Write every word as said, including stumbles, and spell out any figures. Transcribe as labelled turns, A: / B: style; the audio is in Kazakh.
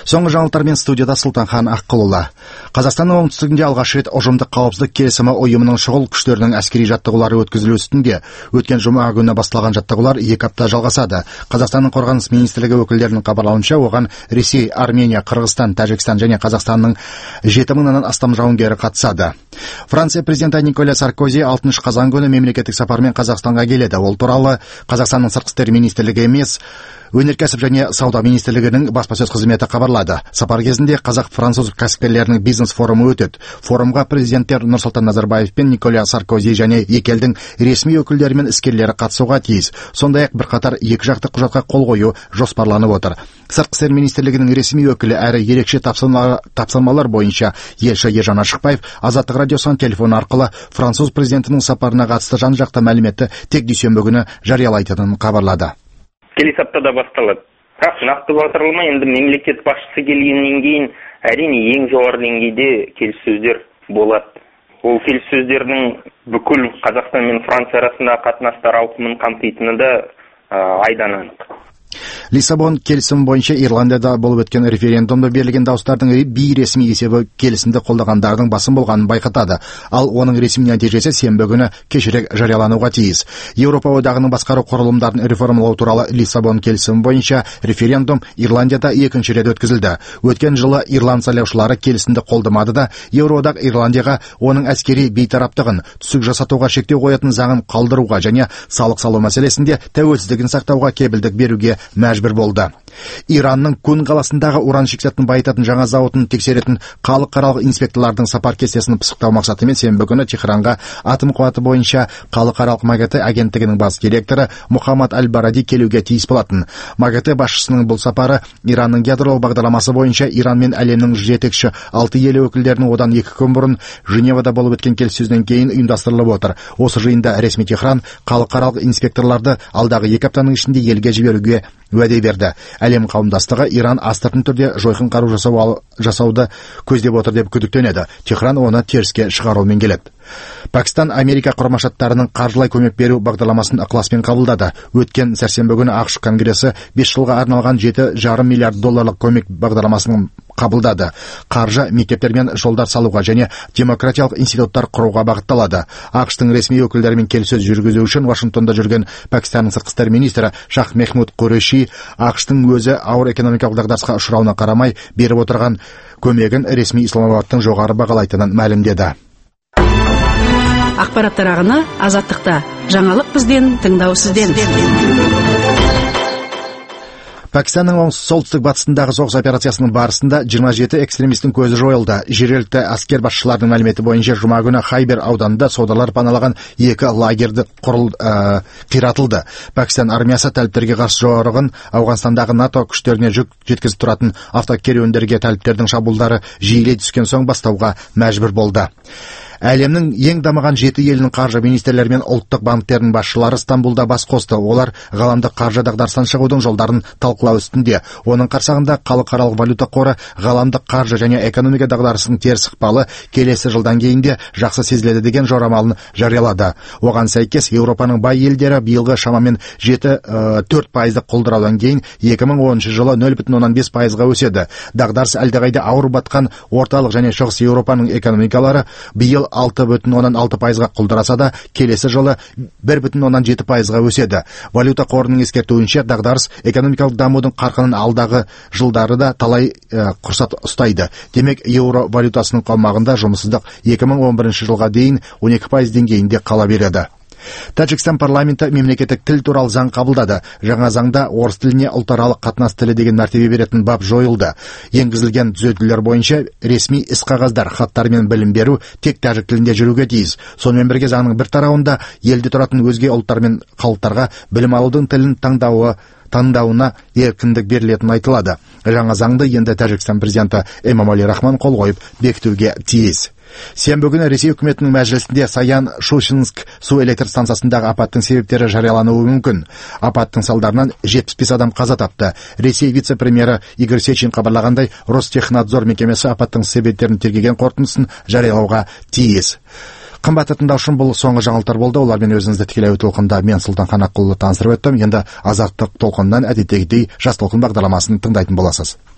A: Соңғы жаңалықтармен студияда Сұлтанхан Аққылұлы. Қазақстанның оңтүстігінде алғаш рет ұжымдық қауіпсіздік келісімі ұйымының шұғыл күштерінің әскери жаттығулары өткізілу үстінде. Өткен жұма күні басталған жаттығулар екі апта жалғасады. Қазақстанның қорғаныс министрлігі өкілдерінің хабарлауынша, оған Ресей, Армения, Қырғызстан, Тәжікстан және Қазақстанның жеті мыңнан астам жауынгері қатысады. Франция президенті Николя Саркози алтыншы қазан күні мемлекеттік сапармен Қазақстанға келеді. Ол туралы Қазақстанның сыртқы істер министрлігі емес, өнеркәсіп және сауда министрлігінің баспасөз қызметі хабарлады. Сапар кезінде қазақ-француз кәсіпкерлерінің бизнес форумы өтеді. Форумға президенттер Нұрсұлтан Назарбаев пен Николя Саркози және екі елдің ресми өкілдері мен іскерлері қатысуға тиіс. Сондай-ақ бірқатар екі жақты құжатқа қол қою жоспарланып отыр. Сыртқы істер министрлігінің ресми өкілі әрі ерекше тапсырмалар бойынша елші Ержан Ашықбаев Азаттық радиосының телефон арқылы француз президентінің сапарына қатысты жан-жақты мәліметті тек дүйсенбі күні жариялайтынын хабарлады.
B: Келесі аптада басталады. Бірақ нақты батырылма енді мемлекет басшысы келгеннен кейін әрине ең жоғары деңгейде келіссөздер болады. Ол келіссөздердің бүкіл Қазақстан мен Франция арасында қатынастар ауқымын қамтитыны да айдан анық.
A: Лиссабон келісімі бойынша Ирландияда болып өткен референдумда берілген дауыстардың бейресми есебі келісімді қолдағандардың басым болғанын байқатады. Ал оның ресми нәтижесі сенбі күні кешірек жариялануға тиіс. Еуропа одағының басқару құрылымдарын реформалау туралы Лиссабон келісімі бойынша референдум Ирландияда екінші рет өткізілді. Өткен жылы ирланд сайлаушылары келісімді қолдамады да, Еуроодақ Ирландияға оның әскери бейтараптығын, түсік жасатуға шектеу қоятын заңын қалдыруға және салық салу мәселесінде тәуелсіздігін сақтауға кепілдік беруге мәжбүр болды. Иранның Күн қаласындағы уран шикізатын байытатын жаңа зауытын тексеретін халықаралық инспекторлардың сапар кестесін пысықтау мақсатымен сенбі күні Техранға атом қуаты бойынша халықаралық МАГАТЭ агенттігінің бас директоры Мұхаммад Аль-Баради келуге тиіс болатын. МАГАТЭ басшысының бұл сапары Иранның ядролық бағдарламасы бойынша Иран мен әлемнің жетекші алты елі өкілдерінің одан екі күн бұрын Женевада болып өткен келіссөзден кейін ұйымдастырылып отыр. Осы жиында ресми Техран халықаралық инспекторларды алдағы екі аптаның ішінде елге жіберуге уәде берді. Әлем қауымдастығы Иран астыртын түрде жойқын қару жасау, жасауды көздеп отыр деп күдіктенеді. Техран оны теріске шығарумен келеді. Пәкістан Америка Құрама Штаттарының қаржылай көмек беру бағдарламасын ықыласпен қабылдады. Өткен сәрсенбі күні ақш Конгресі бес жылға арналған жеті жарым миллиард долларлық көмек бағдарламасын қабылдады. Қаржы мектептер мен жолдар салуға және демократиялық институттар құруға бағытталады. ақштың ресми өкілдерімен келіссөз жүргізу үшін Вашингтонда жүрген Пәкістанның сыртқы істер министрі Шах Мехмуд Құреши ақштың өзі ауыр экономикалық дағдарысқа ұшырауына қарамай беріп отырған көмегін ресми Исламабадтың жоғары бағалайтынын мәлімдеді.
C: Ақпараттар ағыны Азаттықта. Жаңалық бізден, тыңдау сізден.
A: Пәкістанның солтүстік батысындағы соғыс операциясының барысында жиырма жеті экстремистің көзі жойылды. Жергілікті әскер басшыларының мәліметі бойынша жұма күні Хайбер ауданында содырлар паналаған екі лагерді құрыл ә, қиратылды. Пәкістан армиясы тәліптерге қарсы жорығын Ауғанстандағы НАТО күштеріне жүк жеткізіп тұратын автокеруендерге тәліптердің шабуылдары жиілей түскен соң бастауға мәжбүр болды. Әлемнің ең дамыған жеті елінің қаржы министрлері мен ұлттық банктерінің басшылары Стамбулда бас қосты. Олар ғаламдық қаржы дағдарыстан шығудың жолдарын талқылау үстінде. Оның қарсағында халықаралық валюта қоры ғаламдық қаржы және экономика дағдарысының теріс ықпалы келесі жылдан кейін де жақсы сезіледі деген жорамалын жариялады. Оған сәйкес Еуропаның бай елдері биылғы шамамен жеті төрт пайыздық құлдыраудан кейін екі мың оныншы жылы нөл бүтін оннан бес пайызға өседі. Дағдарыс әлдеқайда ауыр батқан орталық және шығыс Еуропаның экономикалары биыл алты бүтін оннан алты пайызға құлдыраса да, келесі жылы бір бүтін оннан жеті пайызға өседі. Валюта қорының ескертуінше дағдарыс экономикалық дамудың қарқынын алдағы жылдары да талай ә, құрсат ұстайды. Демек, еуро валютасының қалмағында жұмыссыздық екі мың он бірінші жылға дейін он екі пайыз деңгейінде қала береді. Тәжікстан парламенті мемлекеттік тіл туралы заң қабылдады. Жаңа заңда орыс тіліне ұлтаралық қатынас тілі деген мәртебе беретін бап жойылды. Енгізілген түзетулер бойынша ресми іс-қағаздар, хаттар мен білім беру тек тәжік тілінде жүруге тиіс. Сонымен бірге заңның бір тарауында елде тұратын өзге ұлттар мен халықтарға білім алудың тілін таңдауы таңдауына еркіндік берілетін айтылады. Жаңа заңды енді Тәжікстан президенті Эмомали Рахмон қол қойып бекітуге тиіс. Сенбі күні Ресей үкіметінің мәжілісінде Саян-Шушинск су электр станциясындағы апаттың себептері жариялануы мүмкін. Апаттың салдарынан жетпіс бес адам қаза тапты. Ресей вице-премьері Игорь Сечин хабарлағандай, Ростехнадзор мекемесі апаттың себептерін тергеген қорытындысын жариялауға тиіс. Қымбатты тыңдаушым, бұл соңғы жаңалықтар болды. Олармен өзіңізді тікелей толқында мен Сұлтанхан Аққұлұлы таныстырып өттім. Енді азаттық толқыннан әдеттегідей жас толқын бағдарламасын тыңдайтын боласыз.